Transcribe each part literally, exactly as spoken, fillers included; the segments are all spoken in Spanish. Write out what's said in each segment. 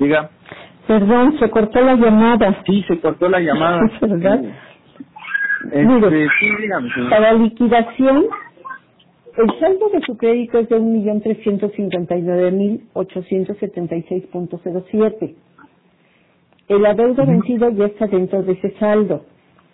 Diga. Perdón, se cortó la llamada. Sí, se cortó la llamada. ¿Verdad? Este, Mire, sí, dígame, sí. para liquidación, el saldo de su crédito es de un millón trescientos cincuenta y nueve mil ochocientos setenta y seis punto cero siete. El adeudo vencido ya está dentro de ese saldo.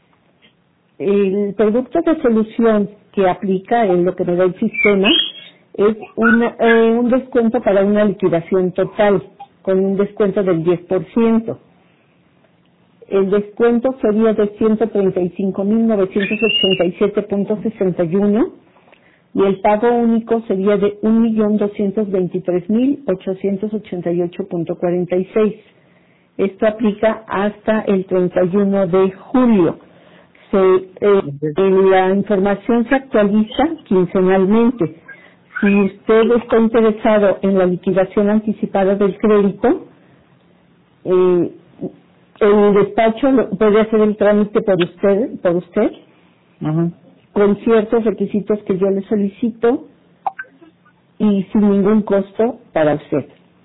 El producto de solución que aplica en lo que me da el sistema es una, eh, un descuento para una liquidación total, con un descuento del diez por ciento. El descuento sería de ciento treinta y cinco mil novecientos ochenta y siete punto sesenta y uno y el pago único sería de un millón doscientos veintitrés mil ochocientos ochenta y ocho punto cuarenta y seis. Esto aplica hasta el treinta y uno de julio. Se, eh, la información se actualiza quincenalmente. Si usted está interesado en la liquidación anticipada del crédito, eh, el despacho lo- puede hacer el trámite por usted, por usted, Ajá. con ciertos requisitos que yo le solicito y sin ningún costo para usted.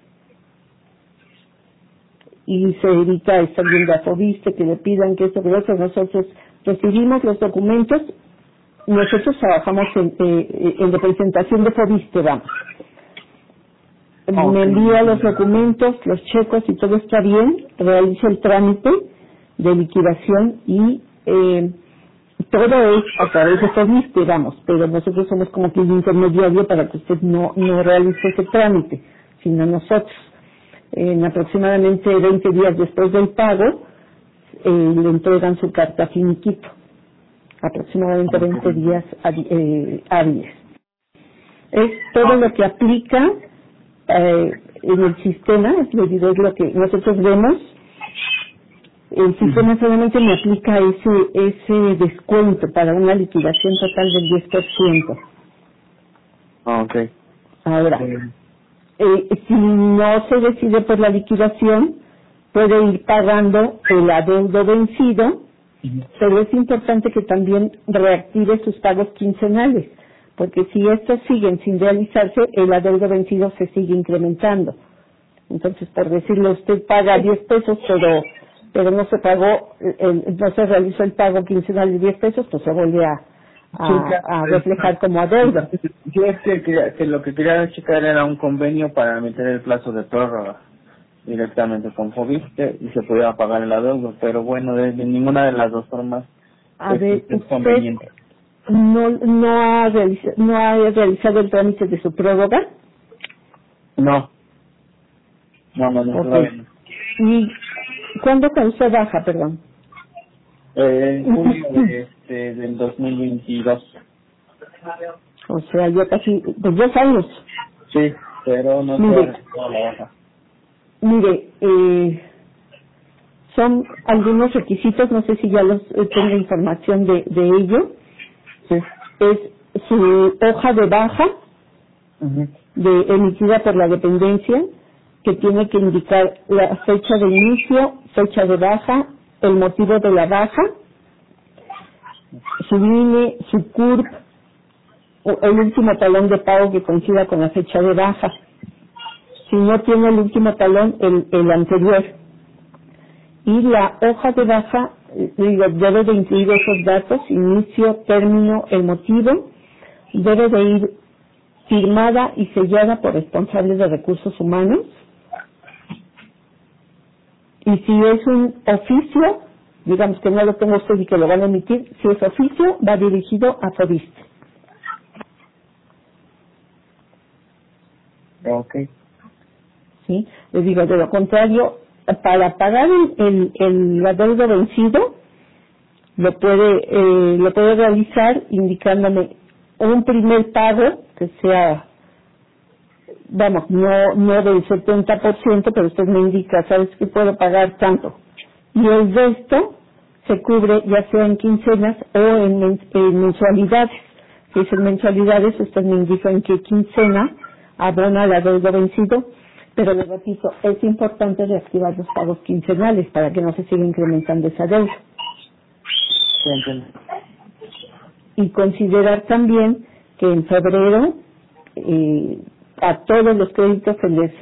Y se evita estar viendo a Fobiste, que le pidan que esto, que lo otro. Nosotros recibimos los documentos, nosotros trabajamos en, eh, en representación de Fobiste, vamos. Ok. Me envía los documentos, los checos y todo está bien, realiza el trámite de liquidación y eh, todo es a través de Fobiste, vamos, pero nosotros somos como que el intermediario para que usted no, no realice ese trámite, sino nosotros. En aproximadamente veinte días después del pago, eh, le entregan su carta finiquito, aproximadamente veinte días hábi- eh, hábiles. Es todo lo que aplica eh, en el sistema, le digo, es lo que nosotros vemos. El sistema solamente me aplica ese ese descuento para una liquidación total del diez por ciento. Ah, ok. Ahora, Eh, eh, si no se decide por la liquidación, puede ir pagando el adeudo vencido, pero es importante que también reactive sus pagos quincenales, porque si estos siguen sin realizarse, el adeudo vencido se sigue incrementando. Entonces, por decirlo, usted paga diez pesos, pero pero no se pagó, el, no se realizó el pago quincenal de diez pesos, pues se vuelve a, Sí, a, claro. a reflejar como adeudo. Yo es que, quería- que lo que quería checar era un convenio para meter el plazo de prórroga directamente con Fobiste y se podía pagar el adeudo, pero bueno, de, de ninguna de las dos formas A es, ver, es usted conveniente. no no ha realizado, no ha realizado el trámite de su prórroga. No, no, no, no, Ok. todavía no. ¿Y cuándo causó baja, perdón? Eh, en junio de, este, del dos mil veintidós. O sea, ya casi pues dos años. Sí, pero no se Mire. ha registrado la baja. Mire, eh, son algunos requisitos, no sé si ya los eh, tengo información de, de ello. Sí. Es su hoja de baja Ujú. de emitida por la dependencia, que tiene que indicar la fecha de inicio, fecha de baja, el motivo de la baja, su I N E, su C U R P, o el último talón de pago que coincida con la fecha de baja. Si no tiene el último talón, el, el anterior. Y la hoja de baja eh, digo, debe de incluir esos datos: inicio, término, el motivo. Debe de ir firmada y sellada por responsables de recursos humanos. Y si es un oficio, digamos que no lo tengo usted y que lo van a emitir, si es oficio, va dirigido a Fobiste. Ok. ¿Sí? Les digo, de lo contrario, para pagar el, el, el adeudo vencido, lo puede, eh, lo puede realizar indicándome un primer pago que sea, vamos, no, no del setenta por ciento, pero usted me indica, ¿sabes que puedo pagar tanto? Y el resto se cubre ya sea en quincenas o en, men- en mensualidades. Si es en mensualidades, usted me indica en qué quincena abona el adeudo vencido, pero le repito, es importante reactivar los pagos quincenales para que no se siga incrementando esa deuda. Sí, entiendo. Y considerar también que en febrero eh, a todos los créditos se les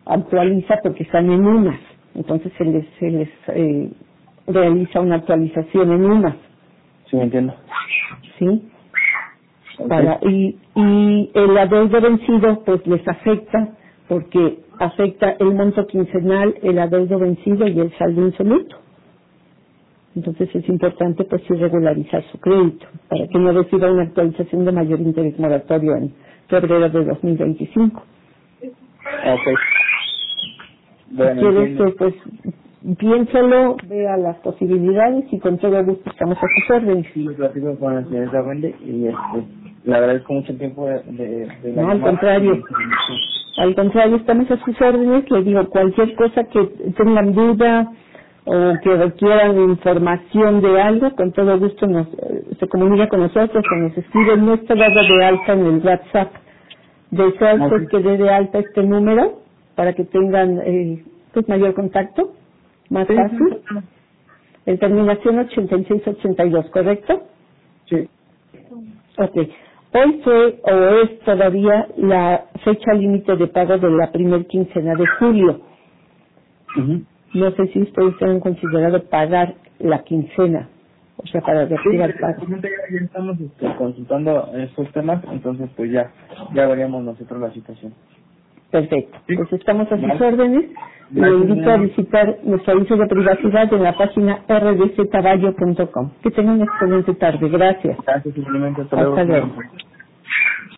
actualiza porque están en unas, entonces se les, se les eh, realiza una actualización en unas. Sí, entiendo. ¿Sí? Okay. Para, y, y el adeudo vencido pues les afecta porque afecta el monto quincenal, el adeudo vencido y el saldo insoluto. Entonces es importante pues sí regularizar su crédito para que no reciba una actualización de mayor interés moratorio en febrero de dos mil veinticinco. Ok. Bueno, Si quieres, entiendo. pues piénsalo, vea las posibilidades y con todo gusto estamos a sus órdenes. Sí, lo platico con la señorita Wendy y este, le agradezco mucho el tiempo de, de, de la No, al llamada. contrario. Al contrario, estamos a sus órdenes. Le digo, cualquier cosa que tengan duda o que requieran información de algo, con todo gusto nos eh, se comunica con nosotros o nos escribe. No está dado de alta en el WhatsApp. Deseo Ok. pues que dé de alta este número para que tengan eh, pues mayor contacto, más Sí, fácil. sí, En terminación ochenta y seis ochenta y dos, ¿correcto? sí. Ok. Hoy fue o es todavía la fecha límite de pago de la primer quincena de julio. Ujú. No sé si ustedes han considerado pagar la quincena, o sea, para Sí, reactivar pago. efectivamente ya, ya estamos este, consultando estos temas, entonces pues ya, ya veríamos nosotros la situación. Perfecto. Sí. Pues estamos a sus Vale. órdenes. Le Gracias, invito a señora. visitar nuestro aviso de privacidad en la página r d z caballo punto com. Que tengan una excelente tarde. Gracias. Gracias, simplemente hasta Hasta luego. luego.